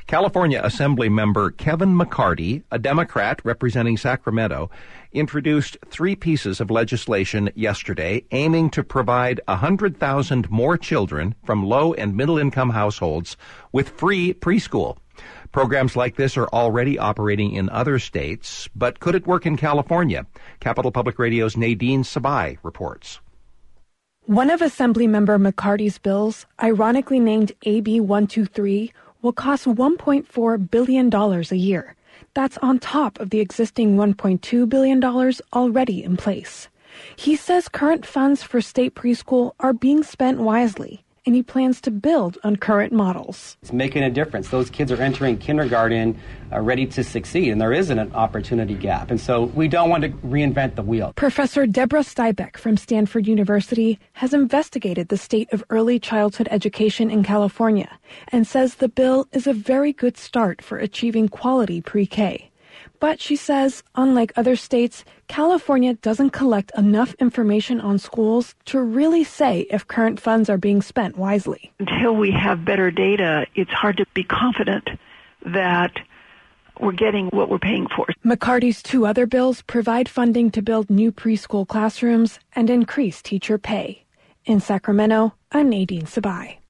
California Assembly member Kevin McCarty, a Democrat representing Sacramento, introduced 3 pieces of legislation yesterday aiming to provide 100,000 more children from low and middle-income households with free preschool. Programs like this are already operating in other states, but could it work in California? Capital Public Radio's Nadine Sabai reports. One of Assemblymember McCarty's bills, ironically named AB 123, will cost $1.4 billion a year. That's on top of the existing $1.2 billion already in place. He says current funds for state preschool are being spent wisely, and he plans to build on current models. It's making a difference. Those kids are entering kindergarten ready to succeed, and there isn't an opportunity gap. And so we don't want to reinvent the wheel. Professor Deborah Steinbeck from Stanford University has investigated the state of early childhood education in California and says the bill is a very good start for achieving quality pre-K. But she says, unlike other states, California doesn't collect enough information on schools to really say if current funds are being spent wisely. Until we have better data, it's hard to be confident that we're getting what we're paying for. McCarty's 2 other bills provide funding to build new preschool classrooms and increase teacher pay. In Sacramento, I'm Nadine Sabai.